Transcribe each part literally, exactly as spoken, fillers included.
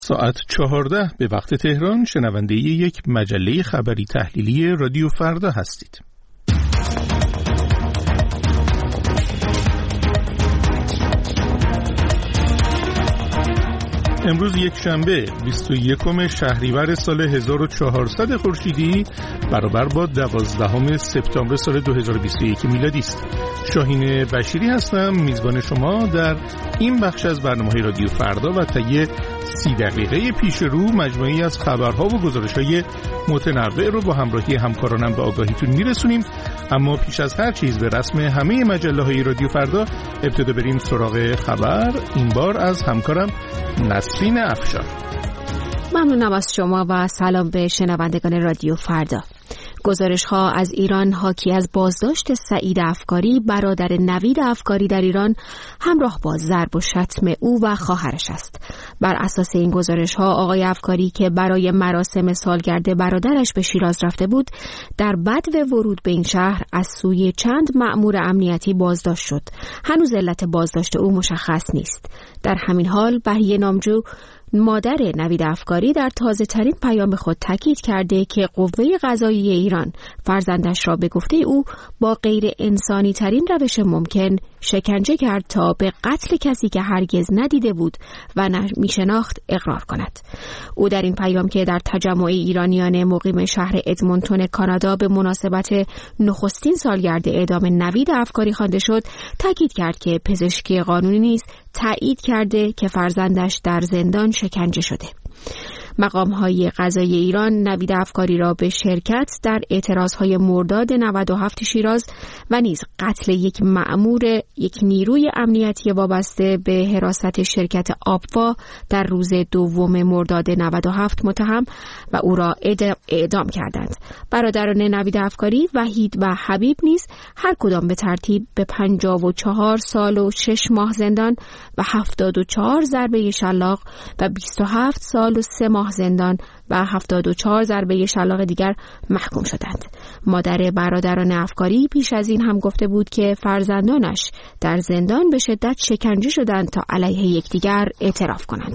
ساعت چهارده به وقت تهران شنونده یک مجله خبری تحلیلی رادیو فردا هستید. امروز یک شنبه بیست و یکم شهریور سال هزار و چهارصد خورشیدی برابر با دوازدهم سپتامبر سال دو هزار و بیست و یک میلادی است. شاهین بشیری هستم، میزبان شما در این بخش از برنامه رادیو فردا و طی سی دقیقه پیش رو مجموعی از خبرها و گزارش‌های متنوع رو با همراهی همکارانم به آگاهیتون میرسونیم. اما پیش از هر چیز به رسم همه مجله‌های رادیو فردا ابتدا بریم سراغ خبر، این بار از همکارم نسرین افشار. ممنونم از شما و سلام به شنوندگان رادیو فردا. گزارش‌ها از ایران حاکی از بازداشت سعید افکاری برادر نوید افکاری در ایران همراه با ضرب و شتم او و خواهرش است. بر اساس این گزارش‌ها آقای افکاری که برای مراسم سالگرد برادرش به شیراز رفته بود، در بدو ورود به این شهر از سوی چند مأمور امنیتی بازداشت شد. هنوز علت بازداشت او مشخص نیست. در همین حال بهیه نامجو مادر نوید افکاری در تازه ترین پیام خود تاکید کرده که قوه قضاییه ایران فرزندش را به گفته او با غیر انسانی ترین روش ممکن شکنجه کرد تا به قتل کسی که هرگز ندیده بود و نمی‌شناخت اقرار کند. او در این پیام که در تجمع ایرانیان مقیم شهر ادمونتون کانادا به مناسبت نخستین سالگرد اعدام نوید افکاری خوانده شد، تاکید کرد که پزشکی قانونی نیز تایید کرده که فرزندش در زندان شکنجه شده. مقام‌های قضایی ایران نوید افکاری را به شرکت در اعتراض‌های مرداد نود و هفت شیراز و نیز قتل یک مأمور یک نیروی امنیتی وابسته به حراست شرکت آبوا در روز دوم مرداد نود و هفت متهم و او را اعدام کردند. برادران نوید افکاری وحید و حبیب نیز هر کدام به ترتیب به پنجاه و چهار سال و شش ماه زندان و هفتاد و چهار ضربه شلاق و بیست و هفت سال و سه ماه زندان و هفتاد و چهار ضربه شلاق دیگر محکوم شدند. مادر برادران افکاری پیش از این هم گفته بود که فرزندانش در زندان به شدت شکنجه شدند تا علیه یکدیگر اعتراف کنند.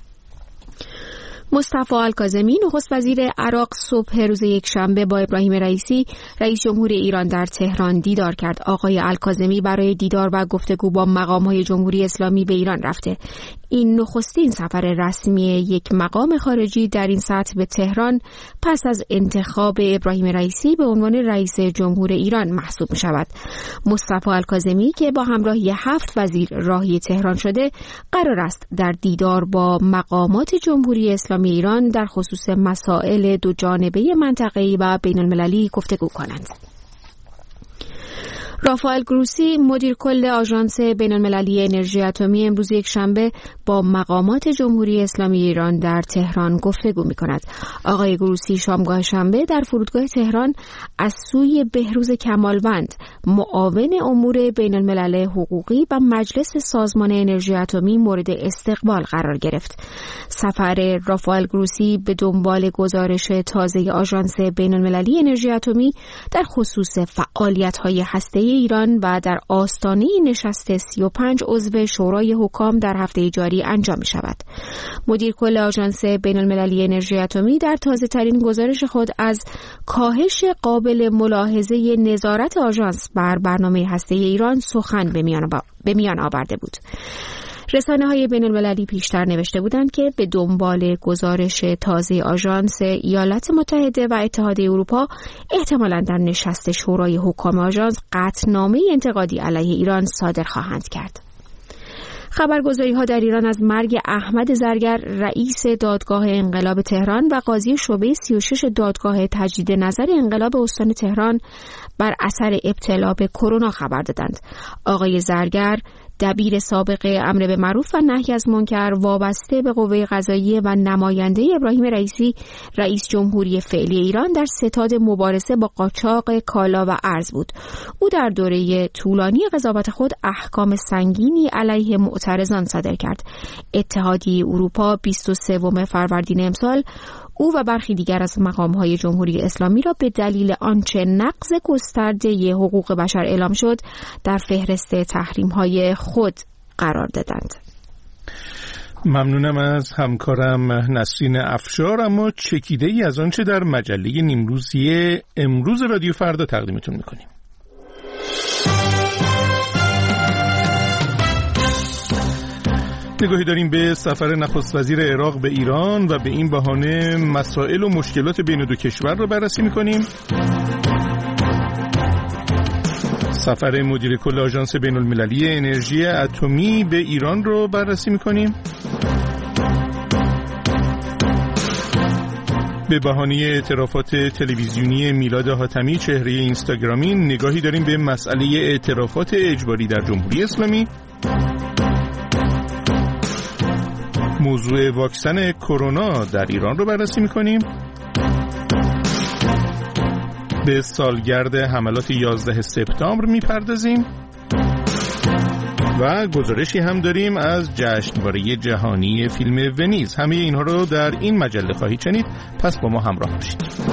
مصطفی الکاظمی نخست وزیر عراق صبح روز یکشنبه با ابراهیم رئیسی رئیس جمهور ایران در تهران دیدار کرد. آقای الکاظمی برای دیدار و گفتگو با مقام‌های جمهوری اسلامی به ایران رفته. این نخستین سفر رسمی یک مقام خارجی در این سطح به تهران پس از انتخاب ابراهیم رئیسی به عنوان رئیس جمهور ایران محسوب می شود. مصطفی الکاظمی که با همراهی هفت وزیر راهی تهران شده، قرار است در دیدار با مقامات جمهوری اسلامی ایران در خصوص مسائل دو جانبه منطقه‌ای و بین المللی گفتگو کنند. رافائل گروسی مدیر کل آژانس بین المللی انرژی اتمی امروز یک شنبه با مقامات جمهوری اسلامی ایران در تهران گفتگو می کند. آقای گروسی شامگاه شنبه در فرودگاه تهران از سوی بهروز کمالوند معاون امور بین الملل حقوقی و مجلس سازمان انرژی اتمی مورد استقبال قرار گرفت. سفر رافائل گروسی به دنبال گزارش تازه آژانس بین المللی انرژی اتمی در خصوص فعالیت‌های هسته‌ای ایران و در آستانه نشست سی و پنج عضو شورای حکام در هفته جاری انجام می شود. مدیر کل آژانس بین المللی انرژی اتمی در تازه ترین گزارش خود از کاهش قابل ملاحظه نظارت آژانس بر برنامه هسته‌ای ایران سخن به میان, با... به میان آورده بود. رسانه های بین المللی پیشتر نوشته بودند که به دنبال گزارش تازه آژانس ایالات متحده و اتحادیه اروپا احتمالاً در نشست شورای حکام آژانس قطعنامه انتقادی علیه ایران صادر خواهند کرد. خبرگزاری‌ها در ایران از مرگ احمد زرگر رئیس دادگاه انقلاب تهران و قاضی شعبه سی و شش دادگاه تجدید نظر انقلاب استان تهران بر اثر ابتلا به کرونا خبر دادند. آقای زرگر دبیر سابق امر به معروف و نهی از منکر وابسته به قوه قضاییه و نماینده ابراهیم رئیسی رئیس جمهوری فعلی ایران در ستاد مبارزه با قاچاق کالا و ارز بود. او در دوره طولانی قضاوت خود احکام سنگینی علیه معترضان صادر کرد. اتحادیه اروپا بیست و سوم فروردین امسال او و برخی دیگر از مقام‌های جمهوری اسلامی را به دلیل آنچه نقض گسترده حقوق بشر اعلام شد در فهرست تحریم‌های خود قرار دادند. ممنونم از همکارم نسرین افشار. اما چکیده ای از آنچه در مجله نیمروزی امروز رادیو فردا تقدیمتون میکنیم. نگاهی داریم به سفر نخست وزیر عراق به ایران و به این بهانه مسائل و مشکلات بین دو کشور را بررسی میکنیم. سفر مدیر کل آژانس بین المللی انرژی اتمی به ایران رو بررسی میکنیم. به بهانه اعترافات تلویزیونی میلاد حاتمی چهره اینستاگرامی نگاهی داریم به مسئله اعترافات اجباری در جمهوری اسلامی. موضوع واکسن کرونا در ایران رو بررسی میکنیم. به سالگرد حملات یازده سپتامبر میپردازیم و گزارشی هم داریم از جشنواره جهانی فیلم ونیز. همه اینها رو در این مجله خواهید شنید، پس با ما همراه باشید.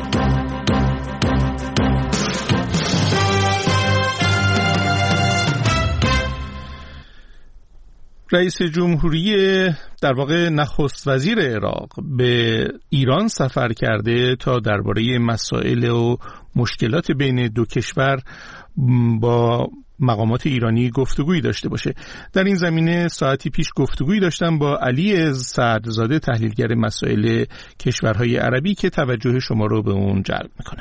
رئیس جمهوری در واقع نخست وزیر عراق به ایران سفر کرده تا درباره مسائل و مشکلات بین دو کشور با مقامات ایرانی گفتگویی داشته باشه. در این زمینه ساعتی پیش گفتگویی داشتم با علی سعدزاده، تحلیلگر مسائل کشورهای عربی، که توجه شما رو به اون جلب میکنم.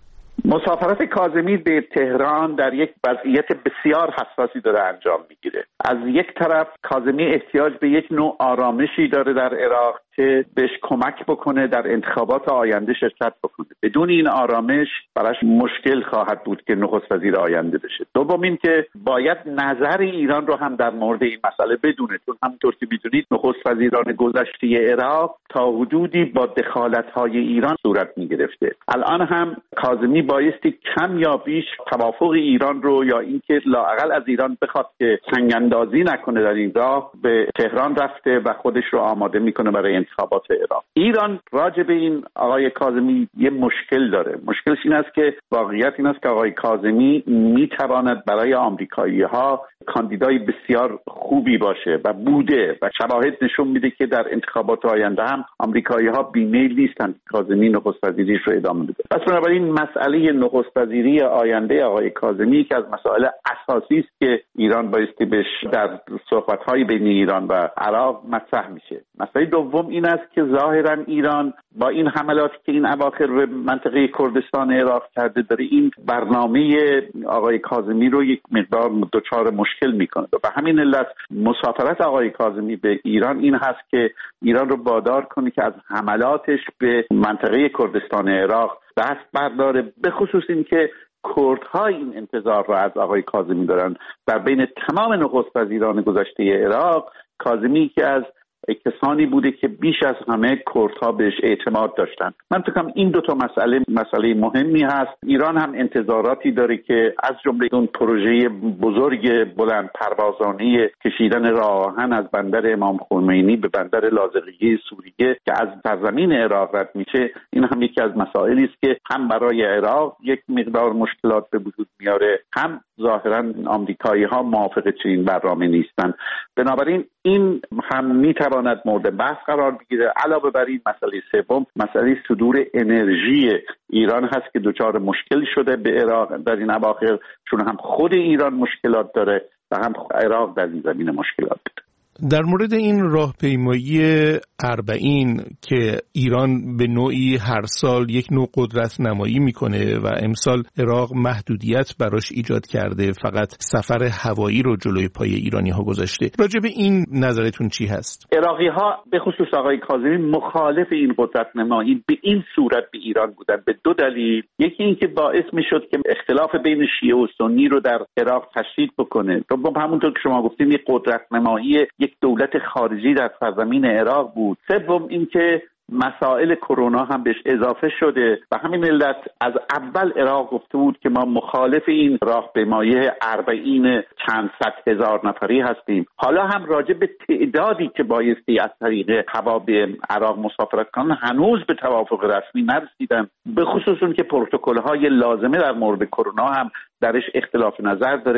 مسافرت کاظمی به تهران در یک وضعیت بسیار حساسی داره انجام میگیره. از یک طرف کاظمی احتیاج به یک نوع آرامشی داره در عراق که بهش کمک بکنه در انتخابات آینده شرکت بکنه. بدون این آرامش براش مشکل خواهد بود که نخست وزیر آینده بشه. دوم این که باید نظر ایران رو هم در مورد این مسئله بدونه، چون همونطور که میدونید نخست وزیران گذشته عراق تا حدودی با دخالت‌های ایران صورت میگرفته. الان هم کاظمی بایستی کم یا بیش توافق ایران رو، یا اینکه لااقل از ایران بخواد که سنگ‌اندازی نکنه در این راه، به تهران رفته و خودش رو آماده میکنه برای انتخابات عراق. ایران راجع به این آقای کاظمی یه مشکل داره. مشکلش این است که واقعیت این است که آقای کاظمی میتواند برای آمریکایی‌ها کاندیدای بسیار خوبی باشه و بوده و شواهد نشون میده که در انتخابات آینده هم آمریکایی‌ها بی‌میل نیستن کاظمی نخست وزیریش رو ادامه بده. پس بنابراین مسئله نخست وزیری آینده آقای کاظمی که از مسائل اساسی است که ایران بایستی بهش در صحبت‌های بین ایران و عراق مطرح میشه. مسئله دوم این است که ظاهراً ایران با این حملات که این اواخر به منطقه کردستان عراق کرده داره این برنامه آقای کاظمی رو یک مقدار دچار مشکل میکنه. و به همین علت مسافرت آقای کاظمی به ایران این هست که ایران رو وادار کنه که از حملاتش به منطقه کردستان عراق دست برداره، به خصوص این که کردها این انتظار را از آقای کاظمی دارن. در بین تمام نخست وزیران گذشته عراق کاظمی که از کسانی بوده که بیش از همه کردها بهش اعتماد داشتن. من فکر کنم این دو تا مسئله مسئله مهمی هست. ایران هم انتظاراتی داره که از جمله اون پروژه بزرگ بلند پروازانه کشیدن راه آهن از بندر امام خمینی به بندر لاذقیه سوریه که از سرزمین عراق رد میشه، این هم یکی از مسائلی است که هم برای عراق یک مقدار مشکلات به وجود میاره، هم ظاهرا آمریکایی‌ها موافق چنین برنامه نیستن. بنابراین این هم میتواند مورد بحث قرار بگیره. علاوه بر این مسئله سوم، مسئله صدور انرژی ایران هست که دچار مشکل شده به عراق در این اواخر، چون هم خود ایران مشکلات داره و هم عراق در این زمینه مشکلات داره. در مورد این راهپیمایی اربعین که ایران به نوعی هر سال یک نوع قدرت نمایی میکنه و امسال عراق محدودیت براش ایجاد کرده، فقط سفر هوایی رو جلوی پای ایرانی ها گذاشته، راجع به این نظرتون چی هست؟ عراقی ها به خصوص آقای کاظمی مخالف این قدرت نمایی به این صورت به ایران بودن به دو دلیل. یکی این که باعث میشد که اختلاف بین شیعه و سنی رو در عراق تشدید بکنه. دوم همونطور که شما گفتین یک قدرت نمایی یک دولت خارجی در سرزمین عراق بود. سوم اینکه مسائل کرونا هم بهش اضافه شده و همین علت از اول عراق گفته بود که ما مخالف این راهپیمایی اربعین چند صد هزار نفری هستیم. حالا هم راجع به تعدادی که بایستی از طریق هوا به عراق مسافرت کنن هنوز به توافق رسمی نرسیدن، به خصوص اون که پروتکل‌های لازمه در مورد کرونا هم درش اختلاف نظر داره.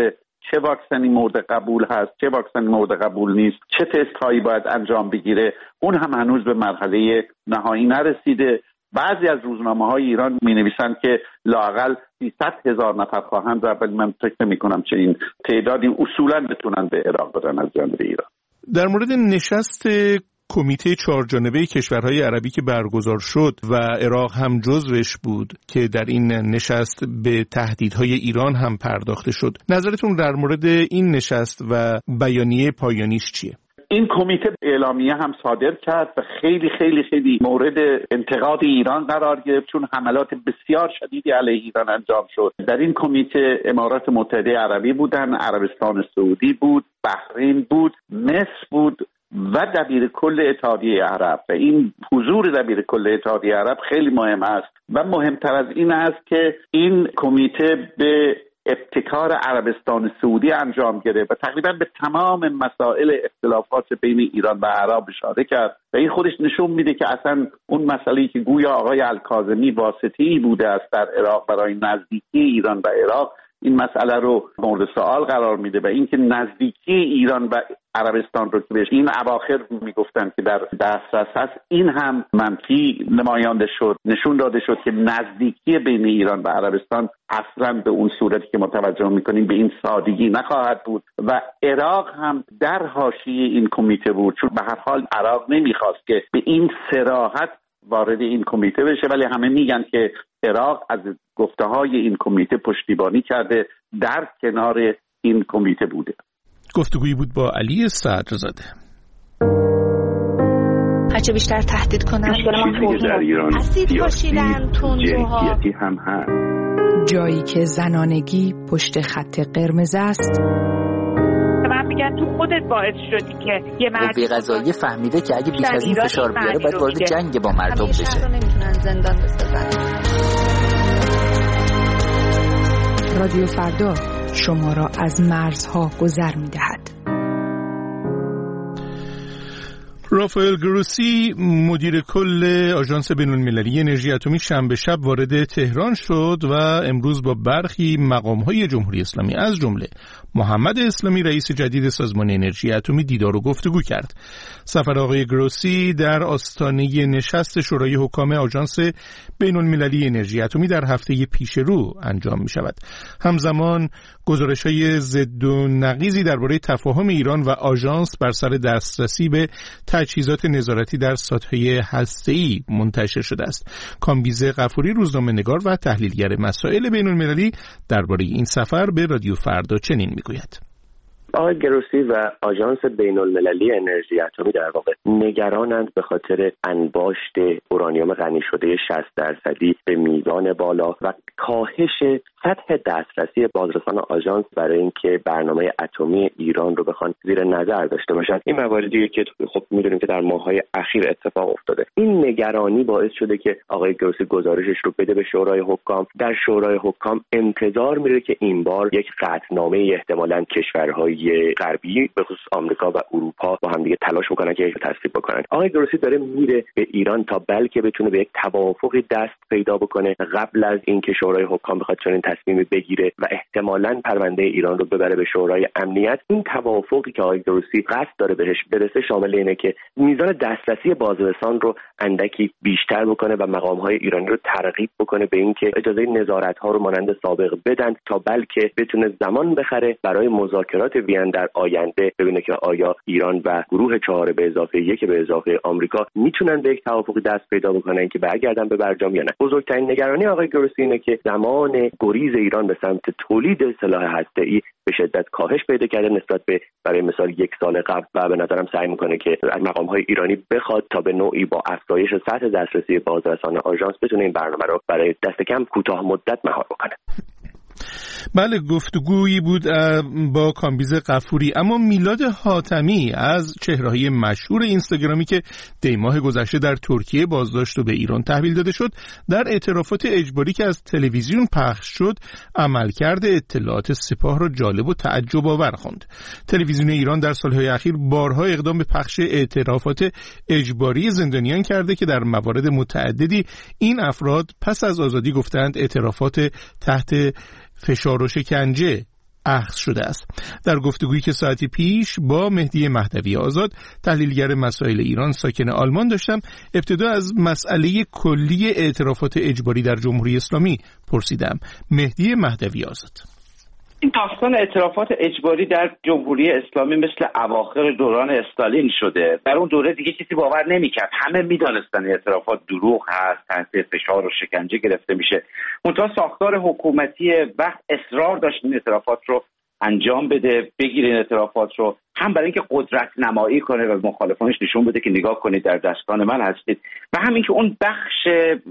چه واکسنی مورد قبول هست، چه واکسنی مورد قبول نیست، چه تست هایی باید انجام بگیره، اون هم هنوز به مرحله نهایی نرسیده. بعضی از روزنامه‌های ایران می‌نویسند که لااقل سیصد هزار نفر خواهند رفت، ولی من فکر نمی‌کنم چه این تعدادی اصولاً بتونن به عراق برن از جانب ایران. در مورد نشست کمیته چهارجانبه کشورهای عربی که برگزار شد و عراق هم جزوش بود که در این نشست به تهدیدهای ایران هم پرداخته شد، نظرتون در مورد این نشست و بیانیه پایانیش چیه؟ این کمیته اعلامیه هم صادر کرد و خیلی خیلی خیلی مورد انتقاد ایران قرار گرفت، چون حملات بسیار شدیدی علیه ایران انجام شد. در این کمیته امارات متحده عربی بودن، عربستان سعودی بود، بحرین بود، مصر بود و دبیر کل اتحادیه عرب. و این حضور دبیر کل اتحادیه عرب خیلی مهم است و مهمتر از این است که این کمیته به ابتکار عربستان سعودی انجام گرفت و تقریبا به تمام مسائل اختلافات بین ایران و عرب اشاره کرد و این خودش نشون میده که اصلا اون مسئله‌ای که گویا آقای الکاظمی واسطه‌ای بوده است در عراق برای نزدیکی ایران و عراق، این مسئله رو مورد سوال قرار میده و اینکه نزدیکی ایران و عربستان رو که بهش این اواخر میگفتن که در دسترس هست، این هم منفی نمایانده شد. نشون داده شد که نزدیکی بین ایران و عربستان اصلا به اون صورتی که متوجه میکنیم به این سادگی نخواهد بود و عراق هم در حاشیه این کمیته بود، چون به هر حال عراق نمیخواست که به این صراحت وارد این کمیته بشه، ولی همه میگن که عراق از گفته‌های این کمیته پشتیبانی کرده، در کنار این کمیته بوده. گفتگویی بود با علی صدرزاده. هرچه بیشتر تهدید کنن اسید پاشیدن، تندروها هم هست. جایی که زنانگی پشت خط قرمز است، من میگن تو خودت باعث شدی که یه مرد قوه قضاییه فهمیده که اگه بیش از این فشار بیاره باید وارد جنگ با مردم بشه. شهر رو نمیتونن زندان بسازن. رادیو فردا شما را از مرزها گذر می‌دهد. رافائل گروسی مدیر کل آژانس بین‌المللی انرژی اتمی شنبه شب وارد تهران شد و امروز با برخی مقام‌های جمهوری اسلامی از جمله محمد اسلامی رئیس جدید سازمان انرژی اتمی دیدار و گفتگو کرد. سفر آقای گروسی در آستانه نشست شورای حکام آژانس بین‌المللی انرژی اتمی در هفته پیش رو انجام می‌شود. همزمان گزارش‌های ضد و نقیضی درباره تفاهم ایران و آژانس بر سر دسترسی به تجهیزات نظارتی در سطح هسته‌ای منتشر شده است. کامبیز غفوری روزنامه‌نگار و تحلیلگر مسائل بین‌المللی درباره این سفر به رادیو فردا چنین میگوید: آقای گروسی و آژانس بین‌المللی انرژی اتمی در واقع نگرانند به خاطر انباشت اورانیوم غنی شده شصت درصدی به میزان بالا و کاهش سطح دسترسی بازرسان آژانس برای اینکه برنامه اتمی ایران رو بخوان زیر نظر داشته باشند. این مواردیه که خب می‌دونیم که در ماه‌های اخیر اتفاق افتاده. این نگرانی باعث شده که آقای گروسی گزارشش رو بده به شورای حکام. در شورای حکام انتظار میره که این بار یک قطعنامه احتمالاً کشورهای غربی به خصوص آمریکا و اروپا با هم دیگه تلاش میکنن که تصویب بکنن. آقای گروسی داره میره به ایران تا بلکه بتونه به یک توافقی دست پیدا بکنه قبل از اینکه شورای حکام بخواد چنین تصمیمی بگیره و احتمالاً پرونده ایران رو ببره به شورای امنیت. این توافقی که آقای گروسی قصد داره بهش برسه شامل اینه که میزان دسترسی بازرسان رو اندکی بیشتر بکنه و مقام‌های ایرانی رو ترغیب بکنه به اینکه اجازه نظارت‌ها رو مانند سابق بدن تا بلکه بتونه زمان بخره برای مذاکرات وین در آینده، ببینه که آیا ایران و گروه چهار به اضافه یک به اضافه آمریکا میتونن به یک توافقی دست پیدا بکنن که برگردن به برجام یا نه. بزرگترین نگرانی آقای گروسی اینه که زمان گریز ایران به سمت تولید سلاح هسته‌ای به شدت کاهش پیدا کرده نسبت به برای مثال یک سال قبل و به نظرم سعی میکنه که مقام‌های ایرانی بخواد تا به نوعی با افزایش سطح دسترسی بازرسان آژانس بتونه این برنامه رو برای دست کم کوتاه مدت مهار بکنه. بله، گفتگویی بود با کامبیز غفوری. اما میلاد حاتمی از چهره‌های مشهور اینستاگرامی که دی ماه گذشته در ترکیه بازداشت و به ایران تحویل داده شد، در اعترافات اجباری که از تلویزیون پخش شد عملکرد اطلاعات سپاه را جالب و تعجب آور خواند. تلویزیون ایران در سالهای اخیر بارها اقدام به پخش اعترافات اجباری زندانیان کرده که در موارد متعددی این افراد پس از آزادی گفتند اعترافات تحت فشار و شکنجه اخذ شده است. در گفتگویی که ساعتی پیش با مهدی مهدوی آزاد، تحلیلگر مسائل ایران ساکن آلمان داشتم، ابتدا از مسئله کلی اعترافات اجباری در جمهوری اسلامی پرسیدم. مهدی مهدوی آزاد: این داستان اعترافات اجباری در جمهوری اسلامی مثل اواخر دوران استالین شده. در اون دوره دیگه کسی باور نمی‌کرد، همه می‌دانستن اعترافات دروغ هست، تحت فشار و شکنجه گرفته میشه. منتها ساختار حکومتی وقت اصرار داشت این اعترافات رو انجام بده، بگیرین اعترافات رو، هم برای اینکه قدرت نمایی کنه و مخالفانش نشون بده که نگاه کنید در دستان من هستید، و همین که اون بخش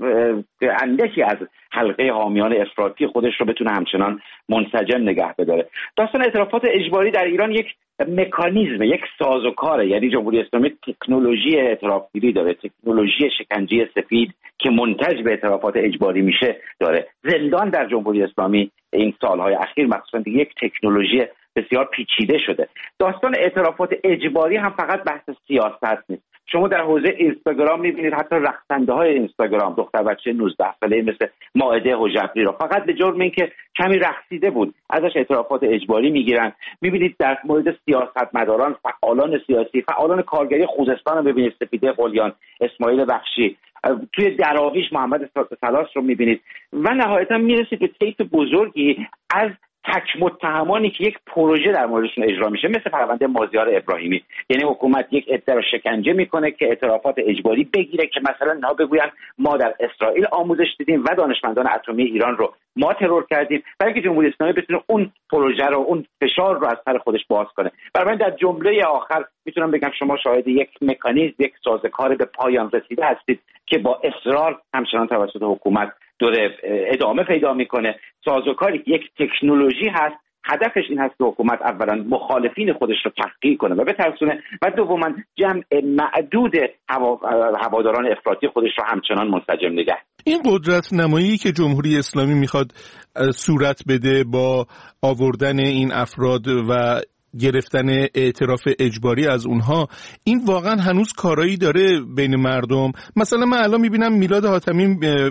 اندکی از حلقه حامیان افراطی خودش رو بتونه همچنان منسجم نگه بداره. داستان اعترافات اجباری در ایران یک مکانیزم، یک سازوکاره. یعنی جمهوری اسلامی تکنولوژی اعترافگیری داره، تکنولوژی شکنجه سفید که منتج به اعترافات اجباری میشه داره. زندان در جمهوری اسلامی این سالهای اخیر مخصوصا دیگه یک تکنولوژی بسیار پیچیده شده. داستان اعترافات اجباری هم فقط بحث سیاست نیست. شما در حوزه اینستاگرام میبینید حتی رقصنده های اینستاگرام، دختر بچه نوزده ساله مثل مائده حجبری را فقط به جرم اینکه کمی رقصیده بود ازش اعترافات اجباری میگیرن. میبینید در مورد سیاستمداران، فعالان سیاسی، فعالان کارگری خوزستان رو ببینید، سپیده قلیان، اسماعیل بخشی، توی دراویش محمد سلاس رو میبینید، و نهایتا میرسید به طیف بزرگی از تک متهمانی که یک پروژه در موردشون اجرا میشه، مثل پرونده مازیار ابراهیمی. یعنی حکومت یک عده رو شکنجه میکنه که اعترافات اجباری بگیره که مثلا نه بگوین ما در اسرائیل آموزش دیدیم و دانشمندان اتمی ایران رو ما ترور کردیم، برای اینکه جمهوری اسلامی بتونه اون پروژه رو، اون فشار رو از سر خودش باز کنه. برای در جمله آخر میتونم بگم شما شاهد یک مکانیزم، یک سازوکار به پایان رسیده هستید که با اصرار همچنان توسط حکومت داره ادامه پیدا میکنه. سازوکاری یک تکنولوژی هست، هدفش این هست که حکومت اولا مخالفین خودش رو تحقیر کنه و بترسونه، و دوما جمع معدود هوا... هواداران افراطی خودش رو همچنان منسجم نگه. این قدرت نمایی که جمهوری اسلامی میخواد صورت بده با آوردن این افراد و گرفتن اعتراف اجباری از اونها، این واقعا هنوز کارایی داره بین مردم؟ مثلا من الان میبینم میلاد حاتمی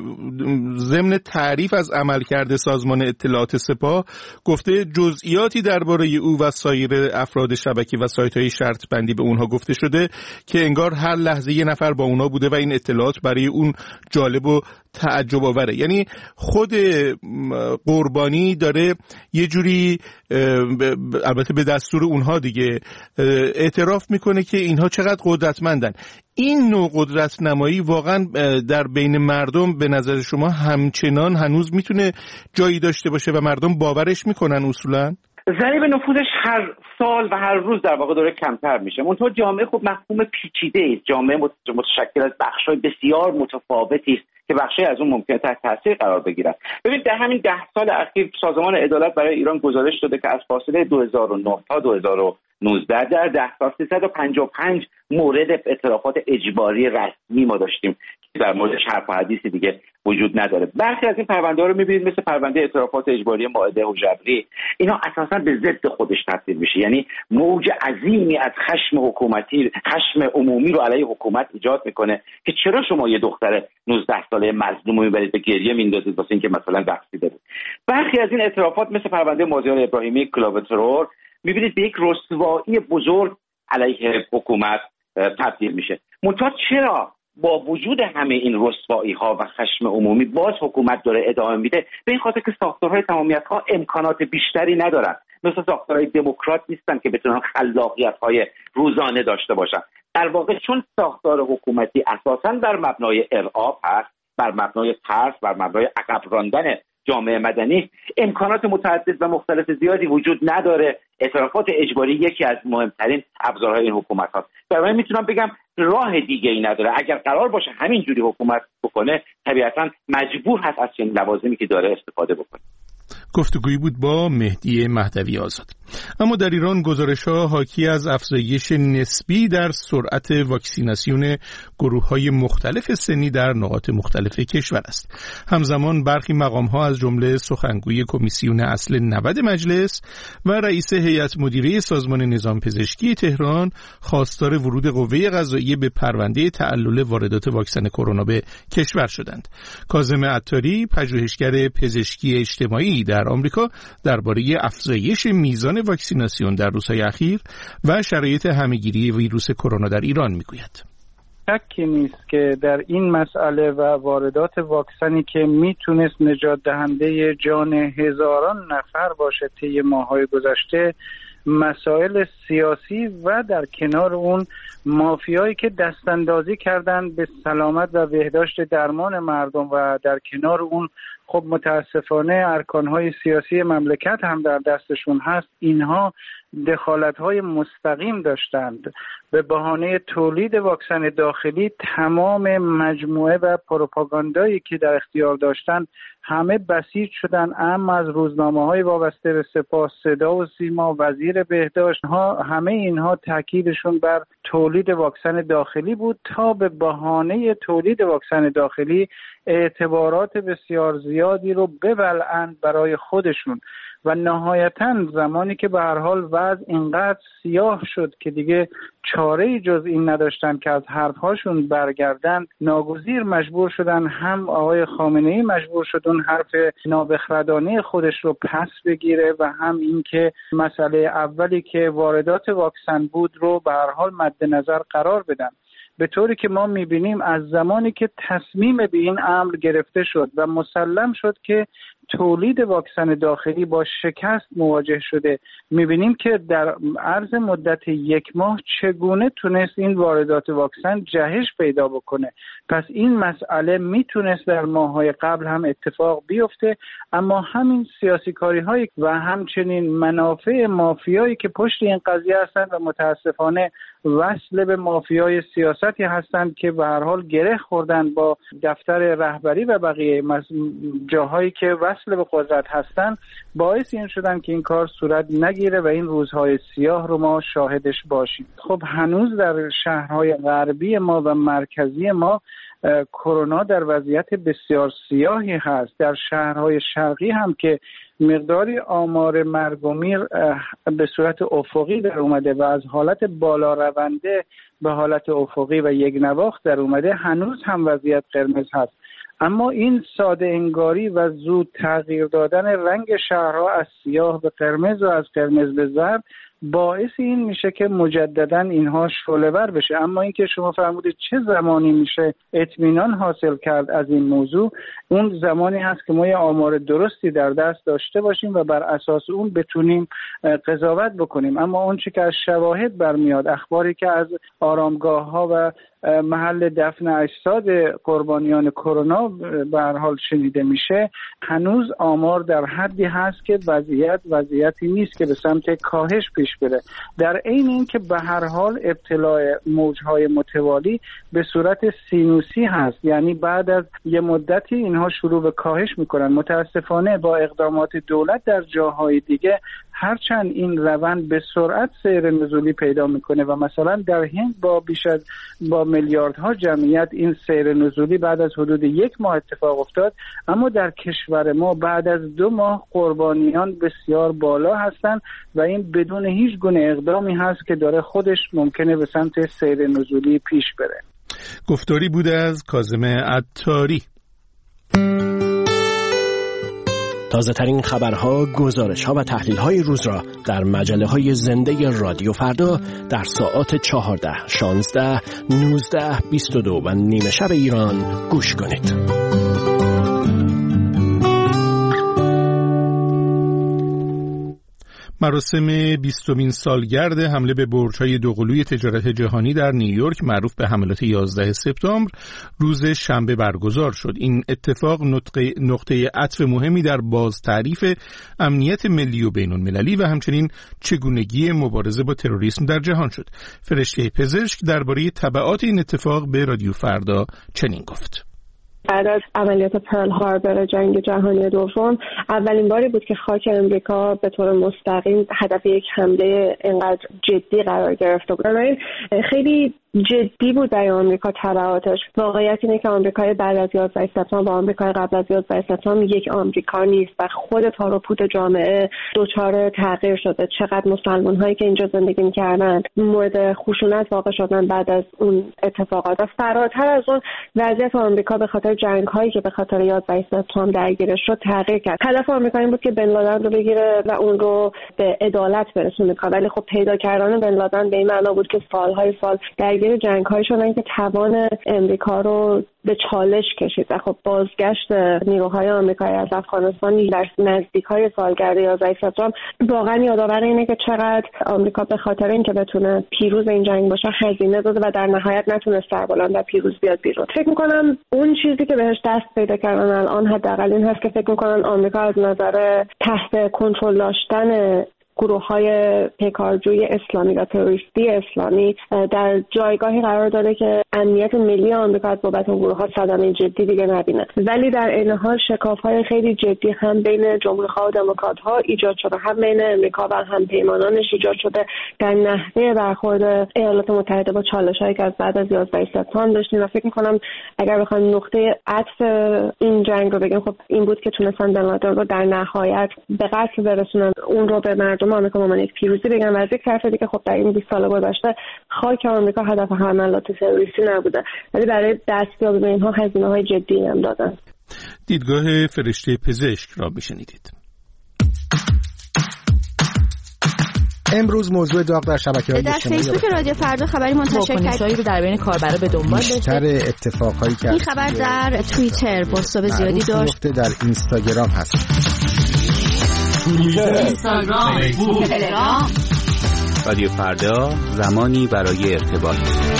ضمن تعریف از عملکرد سازمان اطلاعات سپاه گفته جزئیاتی درباره او و سایر افراد شبکه و سایت‌های شرط بندی به اونها گفته شده که انگار هر لحظه یه نفر با اونا بوده و این اطلاعات برای اون جالب و تعجب آوره. یعنی خود قربانی داره یه جوری البته به دستور اونها دیگه اعتراف میکنه که اینها چقدر قدرتمندن. این نوع قدرت نمایی واقعا در بین مردم به نظر شما همچنان هنوز میتونه جایی داشته باشه و مردم باورش میکنن اصولا؟ ضریب نفوذش هر سال و هر روز در واقع داره کمتر میشه. منتها جامعه خب مفهوم پیچیده است. جامعه متشکل از بخش‌های بسیار متفاوتی است که بخشی از اون ممکنه تحت تاثیر قرار بگیرن. ببینید در همین ده سال اخیر سازمان عدالت برای ایران گزارش داده که از فاصله دو هزار و نه تا دو هزار و نوزده در ده سال سیصد و پنجاه و پنج مورد اعترافات اجباری رسمی ما داشتیم که در موردش حرف و حدیثی دیگه وجود نداره. برخی از این پرونده‌ها رو می‌بینید مثل پرونده اعترافات اجباری مائده حجبری، اینا اساساً به ضد خودش تبدیل میشه. یعنی موج عظیمی از خشم حکومتی، خشم عمومی رو علیه حکومت ایجاد میکنه که چرا شما یه دختر نوزده ساله مظلوم رو میبرید به گریه میندازید واسه اینکه مثلا رقصیده بود. برخی از این اعترافات مثل پرونده مازیار ابراهیمی کلاب ترور می‌بینید به یک رسوایی بزرگ علیه حکومت تبدیل میشه. منتها چرا با وجود همه این رسوایی ها و خشم عمومی باز حکومت داره ادامه میده؟ به این خاطر که ساختارهای تمامیت ها امکانات بیشتری ندارن، مثل ساختارهای دموکرات نیستن که بتونن خلاقیت های روزانه داشته باشن. در واقع چون ساختار حکومتی اساساً بر مبنای ارعاب هست، بر مبنای ترس، بر مبنای عقب راندن جامعه مدنی، امکانات متعدد و مختلف زیادی وجود نداره. اعترافات اجباری یکی از مهمترین ابزارهای این حکومت هاست. برای من میتونم بگم راه دیگه ای نداره. اگر قرار باشه همینجوری حکومت بکنه، طبیعتا مجبور هست از چنین لوازمی که داره استفاده بکنه. گفتگویی بود با مهدی مهدوی آزاد. اما در ایران گزارش‌ها حاکی از افزایش نسبی در سرعت واکسیناسیون گروه‌های مختلف سنی در نقاط مختلف کشور است. همزمان برخی مقام‌ها از جمله سخنگوی کمیسیون اصل نود مجلس و رئیس هیئت مدیره سازمان نظام پزشکی تهران خواستار ورود قوه قضاییه به پرونده تعلل واردات واکسن کرونا به کشور شدند. کاظم عطاری، پژوهشگر پزشکی اجتماعی در در آمریکا درباره افزایش میزان واکسیناسیون در روزهای اخیر و شرایط همه‌گیری ویروس کرونا در ایران میگوید. شکی نیست که در این مسئله و واردات واکسنی که میتونست نجات دهنده جان هزاران نفر باشه طی ماه‌های گذشته، مسائل سیاسی و در کنار اون مافیایی که دستاندازی کردن به سلامت و بهداشت درمان مردم و در کنار اون خب متاسفانه ارکانهای سیاسی مملکت هم در دستشون هست، اینها دخالت‌های مستقیم داشتند. به بهانه تولید واکسن داخلی تمام مجموعه و پروپاگاندایی که در اختیار داشتند همه بسیج شدن، اما از روزنامه‌های وابسته به سپاه، صدا و سیما، وزیر بهداشت ها، همه اینها تاکیدشون بر تولید واکسن داخلی بود تا به بهانه تولید واکسن داخلی اعتبارات بسیار زیادی رو ببلعند برای خودشون و نهایتاً زمانی که به هر حال وضع اینقدر سیاه شد که دیگه چاره‌ای جز این نداشتن که از حرفهاشون برگردن، ناگزیر مجبور شدن، هم آقای خامنه‌ای مجبور شد اون حرف نابخردانه خودش رو پس بگیره و هم این که مسئله اولی که واردات واکسن بود رو به هر حال مد نظر قرار بدن. به طوری که ما می‌بینیم از زمانی که تصمیم به این امر گرفته شد و مسلم شد که تولید واکسن داخلی با شکست مواجه شده، می‌بینیم که در عرض مدت یک ماه چگونه تونست این واردات واکسن جهش پیدا بکنه. پس این مسئله میتونست در ماه‌های قبل هم اتفاق بیفته، اما همین سیاسی کاری‌های و همچنین منافع مافیایی که پشت این قضیه هستند و متاسفانه وصل به مافیای سیاستی هستند که به هر حال گره خوردن با دفتر رهبری و بقیه جاهایی که وصل به قدرت هستند، باعث این شدن که این کار صورت نگیره و این روزهای سیاه رو ما شاهدش باشیم. خب هنوز در شهرهای غربی ما و مرکزی ما کرونا در وضعیت بسیار سیاهی هست. در شهرهای شرقی هم که مقداری آمار مرگ و میر به صورت افقی در اومده و از حالت بالا رونده به حالت افقی و یک نواخت در اومده، هنوز هم وضعیت قرمز هست. اما این ساده انگاری و زود تغییر دادن رنگ شهرها از سیاه به قرمز و از قرمز به زرد باعث این میشه که مجددا اینها شعله‌ور بشه. اما اینکه شما فرمودید چه زمانی میشه اطمینان حاصل کرد از این موضوع، اون زمانی هست که ما یه آمار درستی در دست داشته باشیم و بر اساس اون بتونیم قضاوت بکنیم. اما اون چی که از شواهد برمیاد، اخباری که از آرامگاه‌ها و محل دفن اجساد قربانیان کرونا به هر حال شنیده میشه، هنوز آمار در حدی هست که وضعیت وضعیتی نیست که به سمت کاهش پیش بره. در عین این که به هر حال ابتلاع موجهای متوالی به صورت سینوسی هست، یعنی بعد از یه مدتی اینها شروع به کاهش میکنن. متاسفانه با اقدامات دولت در جاهای دیگه هرچند این روند به سرعت سیر نزولی پیدا میکنه و مثلا در هند با بیش از با میلیاردها جمعیت این سیر نزولی بعد از حدود یک ماه اتفاق افتاد، اما در کشور ما بعد از دو ماه قربانیان بسیار بالا هستند و این بدون هیچ گونه اقدامی هست که داره خودش ممکنه به سمت سیر نزولی پیش بره. گفتاری بوده از کاظم عطاری. تازه ترین خبرها، گزارش‌ها و تحلیل‌های روز را در مجله‌های زنده رادیو فردا در ساعات چهارده، شانزده، نوزده، بیست و دو و نیمه شب ایران گوش کنید. مراسم بیستمین سالگرد حمله به برج‌های دوقلوی تجارت جهانی در نیویورک معروف به حملات یازده سپتامبر روز شنبه برگزار شد. این اتفاق نقطه عطف مهمی در باز تعریف امنیت ملی و بین‌المللی و همچنین چگونگی مبارزه با تروریسم در جهان شد. فرشته پزشک درباره تبعات این اتفاق به رادیو فردا چنین گفت: بعد از عملیات پرل هاربر جنگ جهانی دوم اولین باری بود که خاک امریکا به طور مستقیم هدف یک حمله اینقدر جدی قرار گرفت. بنابراین خیلی جدی بود برای آمریکا تبعاتش. واقعیت اینه که آمریکای بعد از یازده سپتامبر و آمریکای قبل از یازده سپتامبر یک آمریکا نیست و خود تار و پود جامعه دچار تغییر شده. چقدر مسلمان هایی که اینجا زندگی می‌کردن مورد خشونت واقع شدن بعد از اون اتفاقات. و فراتر از اون وضعیت آمریکا به خاطر جنگ هایی که به خاطر یازده سپتامبر درگیرش شد تغییر کرد. هدف آمریکا این بود که بن لادن رو بگیره و اون رو به عدالت برسونه. ولی خب پیدا کردن بن لادن به این معنا بود که سالهای سال درگیر جنگ‌های شدن که توان امریکا رو به چالش کشید. و خب بازگشت نیروهای آمریکایی از افغانستان در نزدیک‌های سالگرد یازده سپتامبر واقعا یادآور اینه که چقدر آمریکا به خاطر اینکه بتونه پیروز این جنگ باشه هزینه داده و در نهایت نتونست سربلند و پیروز بیاد بیرون. فکر می‌کنم اون چیزی که بهش دست پیدا کردن الان حداقل این هست که فکر می‌کنن آمریکا از نظر تحت کنترل داشتن گروه‌های پیکارجوی اسلامی و تروریستی اسلامی در جایگاهی قرار داره که امنیت ملی آمریکا از بابت اون گروه‌ها صدمه جدی دیگه نبینه. ولی در این حال شکاف‌های خیلی جدی هم بین جمهوری‌خواه و دموکرات‌ها ایجاد شده، هم بین امریکا و هم پیمانانش ایجاد شده در نحوه برخورد ایالات متحده با چالش‌هایی که از بعد از یازده سپتامبر داشتیم. و فکر می‌کنم اگر بخوایم نقطه عطف این جنگ رو بگیم، خب این بود که تونستن بن لادن رو در نهایت به قتل برسونن، اون رو به مردم آمریکا به عنوان یک پیروزی بگن. و از یک طرف دیگه خب در این بیست سال گذشته خاک آمریکا هدف حملات تروریستی نبوده، ولی برای دستیابی به اینها هزینه‌های جدی هم دادن. دیدگاه فرشته پزشک را بشنیدید. امروز موضوع داغ در شبکه‌های اجتماعی در فیسبوک رادیو فردا خبری منتشر کرد رو در بین کاربرا به دنبال داشته. بیشتر اتفاقایی که این خبر در توییتر بازتاب زیادی داشت. در اینستاگرام هست. اینستاگرام، فیسبوک، تلگرام. رادیو فردا، زمانی برای ارتباط.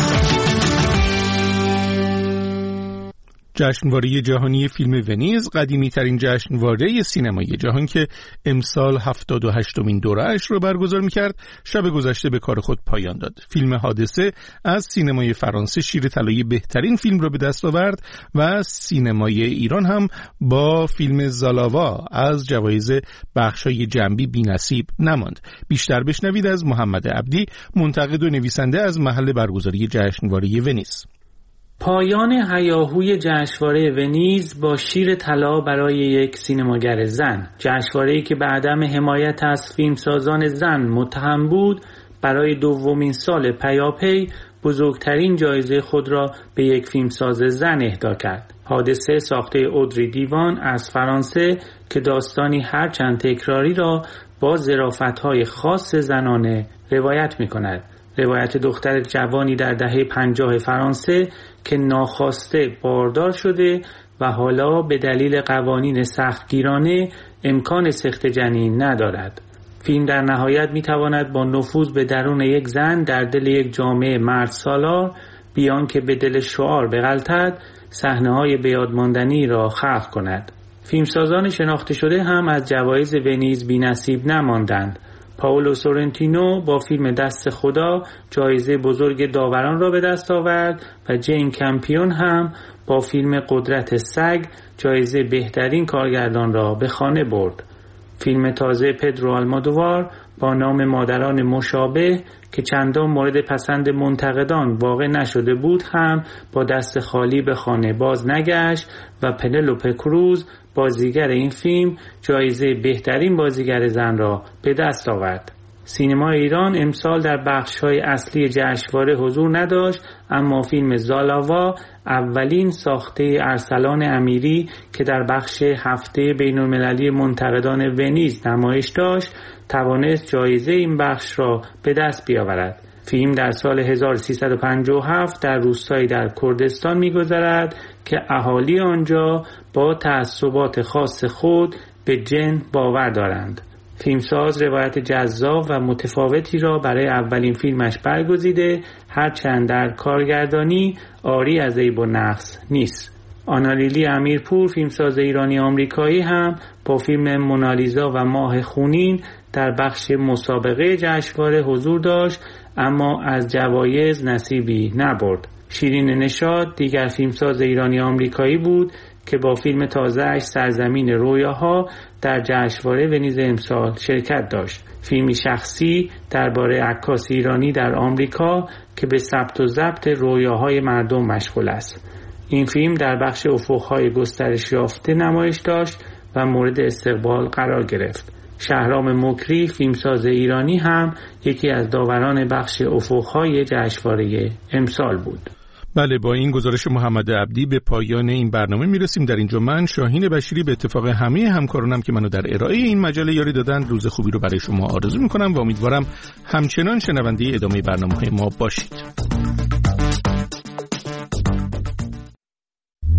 جشنواره جهانی فیلم ونیز، قدیمی ترین جشنواره سینمایی جهان که امسال هفتاد و هشتمین دوره‌اش رو برگزار می‌کرد، شب گذشته به کار خود پایان داد. فیلم حادثه از سینمای فرانسه شیر طلایی بهترین فیلم رو به دست آورد و سینمای ایران هم با فیلم زالاوا از جوایز بخشای جنبی بی‌نصیب نماند. بیشتر بشنوید از محمد عبدی، منتقد و نویسنده از محل برگزاری جشنواره ونیز. پایان هیاهوی جشنواره ونیز با شیر طلا برای یک سینماگر زن، جشنواره‌ای که به عدم حمایت از فیلمسازان زن متهم بود، برای دومین سال پیاپی بزرگترین جایزه خود را به یک فیلمساز زن اهدا کرد. حادثه ساخته اودری دیوان از فرانسه که داستانی هرچند تکراری را با ظرافت‌های خاص زنانه روایت می‌کند. روایت دختر جوانی در دهه پنجاه فرانسه که ناخواسته باردار شده و حالا به دلیل قوانین سختگیرانه امکان سقط جنین ندارد. فیلم در نهایت میتواند با نفوذ به درون یک زن در دل یک جامعه مرد سالار، بیان که به دل شعار بغلطد، صحنه‌های بیادماندنی را خلق کند. فیلمسازان شناخته شده هم از جوایز ونیز بی‌نصیب نماندند. پائولو سورنتینو با فیلم دست خدا جایزه بزرگ داوران را به دست آورد و جین کمپیون هم با فیلم قدرت سگ جایزه بهترین کارگردان را به خانه برد. فیلم تازه پدرو آلمودوار با نام مادران مشابه که چندان مورد پسند منتقدان واقع نشده بود هم با دست خالی به خانه باز نگشت و پنلوپه کروز بازیگر این فیلم جایزه بهترین بازیگر زن را به دست آورد. سینما ایران امسال در بخش‌های اصلی جشنواره حضور نداشت، اما فیلم زالاوا، اولین ساخته ارسلان امیری که در بخش هفته بین‌المللی منتقدان ونیز نمایش داشت، توانست جایزه این بخش را به دست بیاورد. فیلم در سال هزار و سیصد و پنجاه و هفت در روستایی در کردستان می‌گذرد که اهالی آنجا با تعصبات خاص خود به جن باور دارند. فیلمساز روایت جذاب و متفاوتی را برای اولین فیلمش برگزیده، هرچند در کارگردانی آری از عیب و نقص نیست. آنالیلی امیرپور، فیلمساز ایرانی آمریکایی، هم با فیلم مونالیزا و ماه خونین در بخش مسابقه جشنواره حضور داشت، اما از جوایز نصیبی نبرد. شیرین نشاط دیگر فیلمساز ایرانی آمریکایی بود که با فیلم تازه‌اش سرزمین رویاها در جشنواره ونیز امسال شرکت داشت. فیلمی شخصی درباره عکاس ایرانی در آمریکا که به ثبت و ضبط رویاهای مردم مشغول است. این فیلم در بخش افق‌های گسترش یافته نمایش داشت و مورد استقبال قرار گرفت. شهرام مکری فیلمساز ایرانی هم یکی از داوران بخش افق‌های جشنواره امسال بود. بله، با این گزارش محمد عبدی به پایان این برنامه میرسیم. در اینجا من شاهین بشیری به اتفاق همه همکارانم که منو در ارائه این مجله یاری دادن روز خوبی رو برای شما آرزو میکنم و امیدوارم همچنان شنونده ادامه برنامه‌های ما باشید.